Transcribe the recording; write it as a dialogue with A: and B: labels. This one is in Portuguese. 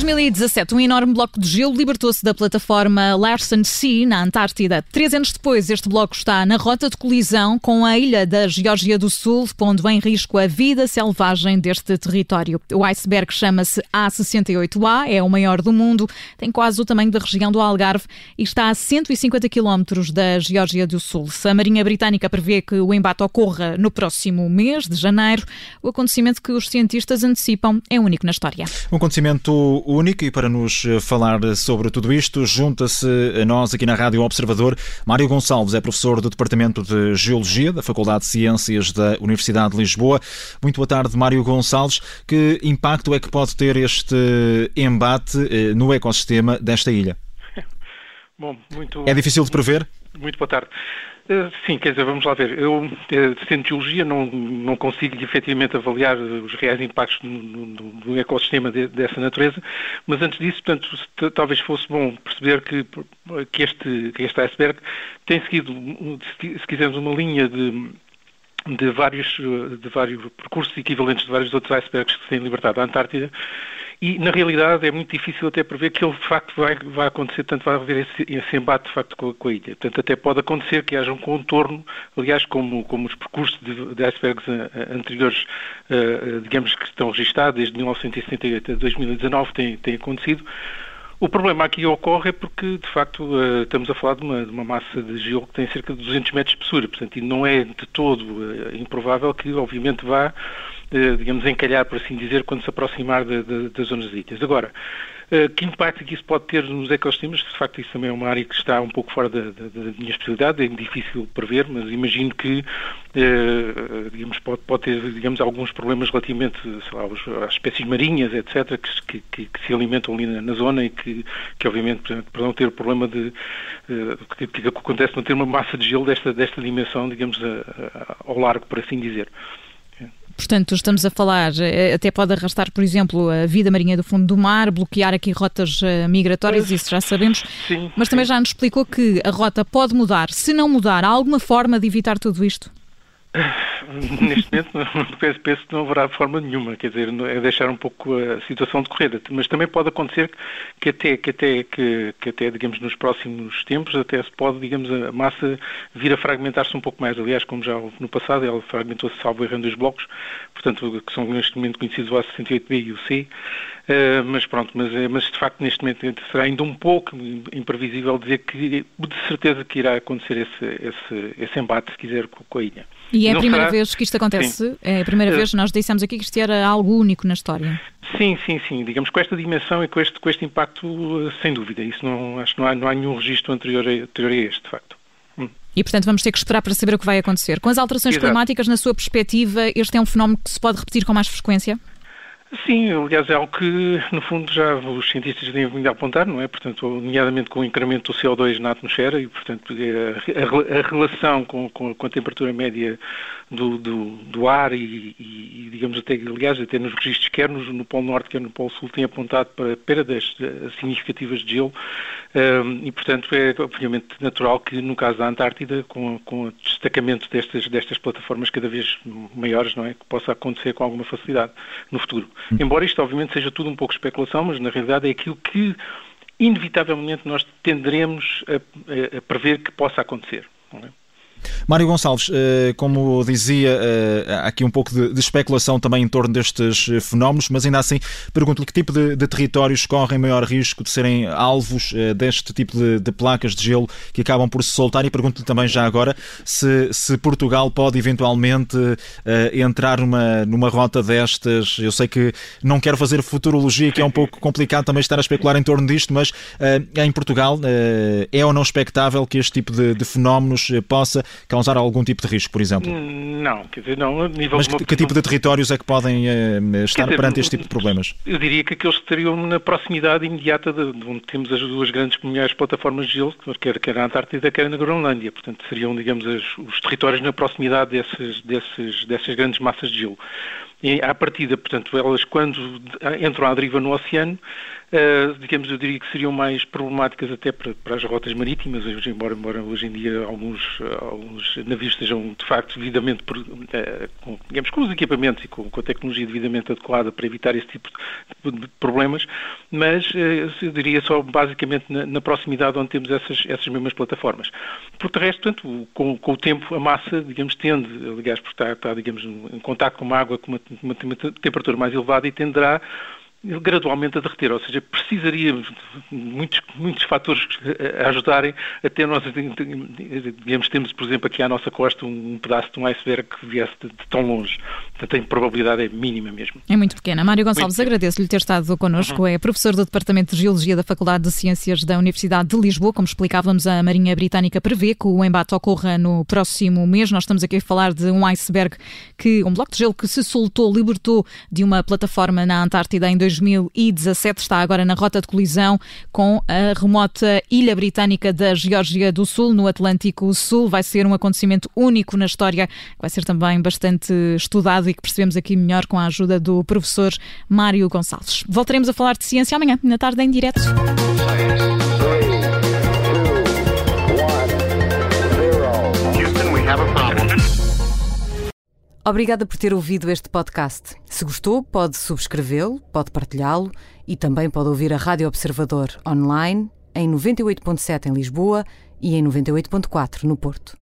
A: 2017, um enorme bloco de gelo libertou-se da plataforma Larsen C, na Antártida. 3 anos depois, este bloco está na rota de colisão com a ilha da Geórgia do Sul, pondo em risco a vida selvagem deste território. O iceberg chama-se A68A, é o maior do mundo, tem quase o tamanho da região do Algarve e está a 150 km da Geórgia do Sul. A Marinha Britânica prevê que o embate ocorra no próximo mês de janeiro. O acontecimento que os cientistas antecipam é único na história.
B: Um acontecimento único, e para nos falar sobre tudo isto, junta-se a nós aqui na Rádio Observador Mário Gonçalves, é professor do Departamento de Geologia da Faculdade de Ciências da Universidade de Lisboa. Muito boa tarde, Mário Gonçalves. Que impacto é que pode ter este embate no ecossistema desta ilha?
C: Bom,
B: É difícil de prever?
C: Muito boa tarde. Sim, quer dizer, vamos lá ver. Eu, sendo geologia, não consigo efetivamente avaliar os reais impactos do ecossistema dessa natureza, mas antes disso, portanto, talvez fosse bom perceber que este iceberg tem seguido, se quisermos, uma linha de vários percursos equivalentes de vários outros icebergs que se têm libertado da Antártida. E, na realidade, é muito difícil até prever que ele, de facto, vai acontecer, portanto, vai haver esse embate, de facto, com a ilha. Portanto, até pode acontecer que haja um contorno, aliás, como os percursos de icebergs anteriores, digamos, que estão registados desde 1978 a 2019, têm acontecido. O problema aqui ocorre é porque, de facto, estamos a falar de uma massa de gelo que tem cerca de 200 metros de espessura, portanto, e não é de todo improvável que, obviamente, vá, digamos, encalhar, por assim dizer, quando se aproximar das zonas de ilhas. Agora, que impacto que isso pode ter nos ecossistemas? De facto, isso também é uma área que está um pouco fora da minha especialidade, é difícil prever, mas imagino que, digamos, pode ter, digamos, alguns problemas relativamente, sei lá, às espécies marinhas, etc., que se alimentam ali na zona e que obviamente, para não ter o problema que acontece, não ter uma massa de gelo desta dimensão, digamos, ao largo, por assim dizer.
A: Portanto, estamos a falar, até pode arrastar, por exemplo, a vida marinha do fundo do mar, bloquear aqui rotas migratórias, isso já sabemos,
C: sim,
A: mas também já nos explicou que a rota pode mudar. Se não mudar, há alguma forma de evitar tudo isto?
C: Neste momento penso que não haverá forma nenhuma, quer dizer, é deixar um pouco a situação decorrer, mas também pode acontecer que até digamos, nos próximos tempos, até se pode, digamos, a massa vir a fragmentar-se um pouco mais. Aliás, como já houve no passado, ela fragmentou-se, salvo erro, em 2 blocos, portanto, que são neste momento conhecidos o A68B e o C, mas pronto, mas de facto neste momento será ainda um pouco imprevisível dizer que de certeza que irá acontecer esse embate, se quiser, com a ilha.
A: E é a primeira vez que isto acontece? Sim. É a primeira vez, nós dissemos aqui que isto era algo único na história.
C: Sim. Digamos, com esta dimensão e com este impacto, sem dúvida. Isso acho que não há nenhum registro anterior a este, de facto.
A: E, portanto, vamos ter que esperar para saber o que vai acontecer. Com as alterações climáticas, na sua perspectiva, este é um fenómeno que se pode repetir com mais frequência?
C: Sim, aliás, é algo que, no fundo, já os cientistas têm vindo a apontar, não é? Portanto, nomeadamente com o incremento do CO2 na atmosfera e, portanto, a relação com a temperatura média do ar e, digamos, até nos registros, quer no Polo Norte, quer no Polo Sul, têm apontado para perdas significativas de gelo e, portanto, é obviamente natural que, no caso da Antártida, com o destacamento destas plataformas cada vez maiores, não é? Que possa acontecer com alguma facilidade no futuro. Embora isto, obviamente, seja tudo um pouco especulação, mas, na realidade, é aquilo que, inevitavelmente, nós tenderemos a prever que possa acontecer, não é?
B: Mário Gonçalves, como dizia, há aqui um pouco de especulação também em torno destes fenómenos, mas ainda assim pergunto-lhe que tipo de territórios correm maior risco de serem alvos deste tipo de placas de gelo que acabam por se soltar, e pergunto-lhe também já agora se Portugal pode eventualmente entrar numa rota destas. Eu sei que não quero fazer futurologia, que é um pouco complicado também estar a especular em torno disto, mas em Portugal é ou não expectável que este tipo de fenómenos possa causar algum tipo de risco, por exemplo?
C: Não, quer dizer, não.
B: Mas que tipo de territórios é que podem estar perante este tipo de problemas?
C: Eu diria que aqueles que estariam na proximidade imediata de onde temos as duas grandes maiores plataformas de gelo, quer na Antártida, quer na Groenlândia. Portanto, seriam, digamos, os territórios na proximidade dessas grandes massas de gelo. E, à partida, portanto, elas quando entram à deriva no oceano, digamos, eu diria que seriam mais problemáticas até para as rotas marítimas, embora hoje em dia alguns navios estejam, de facto, devidamente, com os equipamentos e com a tecnologia devidamente adequada para evitar esse tipo de problemas, mas eu diria só basicamente na proximidade onde temos essas mesmas plataformas. Por de resto, portanto, com o tempo, a massa, digamos, tende, aliás, porque está digamos, em contacto com uma água com uma temperatura mais elevada e tenderá gradualmente a derreter, ou seja, precisaria muitos fatores a ajudarem até nós, digamos, temos, por exemplo, aqui à nossa costa um pedaço de um iceberg que viesse de tão longe. Portanto, a probabilidade é mínima mesmo.
A: É muito pequena. Mário Gonçalves, agradeço-lhe ter estado connosco. É professor do Departamento de Geologia da Faculdade de Ciências da Universidade de Lisboa. Como explicávamos, a Marinha Britânica prevê que o embate ocorra no próximo mês. Nós estamos aqui a falar de um iceberg, um bloco de gelo que se libertou de uma plataforma na Antártida em 2017, está agora na rota de colisão com a remota ilha britânica da Geórgia do Sul, no Atlântico Sul. Vai ser um acontecimento único na história, que vai ser também bastante estudado e que percebemos aqui melhor com a ajuda do professor Mário Gonçalves. Voltaremos a falar de ciência amanhã, na tarde, em direto. Obrigada por ter ouvido este podcast. Se gostou, pode subscrevê-lo, pode partilhá-lo e também pode ouvir a Rádio Observador online em 98.7 em Lisboa e em 98.4 no Porto.